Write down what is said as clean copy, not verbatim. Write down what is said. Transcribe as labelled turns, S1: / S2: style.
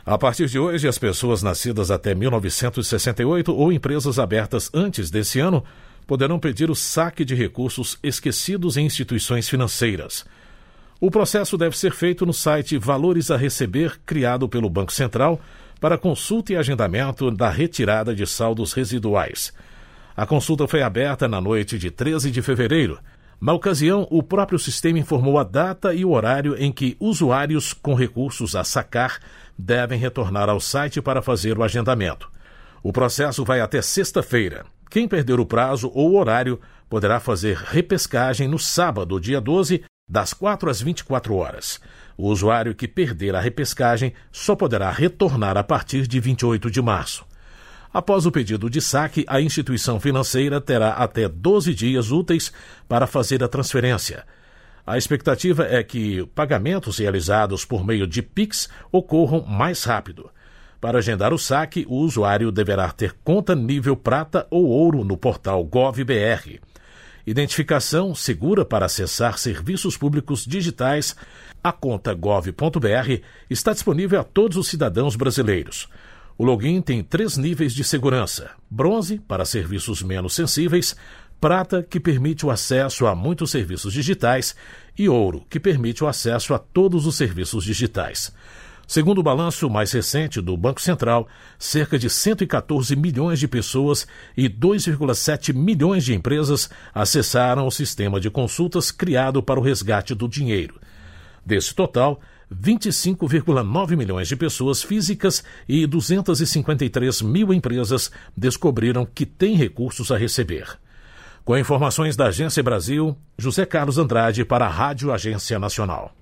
S1: A partir de hoje, as pessoas nascidas até 1968 ou empresas abertas antes desse ano poderão pedir o saque de recursos esquecidos em instituições financeiras. O processo deve ser feito no site Valores a Receber, criado pelo Banco Central, para consulta e agendamento da retirada de saldos residuais. A consulta foi aberta na noite de 13 de fevereiro. Na ocasião, o próprio sistema informou a data e o horário em que usuários com recursos a sacar devem retornar ao site para fazer o agendamento. O processo vai até sexta-feira. Quem perder o prazo ou o horário poderá fazer repescagem no sábado, dia 12, das 4 às 24 horas. O usuário que perder a repescagem só poderá retornar a partir de 28 de março. Após o pedido de saque, a instituição financeira terá até 12 dias úteis para fazer a transferência. A expectativa é que pagamentos realizados por meio de Pix ocorram mais rápido. Para agendar o saque, o usuário deverá ter conta nível prata ou ouro no portal Gov.br. Identificação segura para acessar serviços públicos digitais. A conta Gov.br está disponível a todos os cidadãos brasileiros. O login tem 3 níveis de segurança: bronze, para serviços menos sensíveis, prata, que permite o acesso a muitos serviços digitais, e ouro, que permite o acesso a todos os serviços digitais. Segundo o balanço mais recente do Banco Central, cerca de 114 milhões de pessoas e 2,7 milhões de empresas acessaram o sistema de consultas criado para o resgate do dinheiro. Desse total, 25,9 milhões de pessoas físicas e 253 mil empresas descobriram que têm recursos a receber. Com informações da Agência Brasil, José Carlos Andrade para a Rádio Agência Nacional.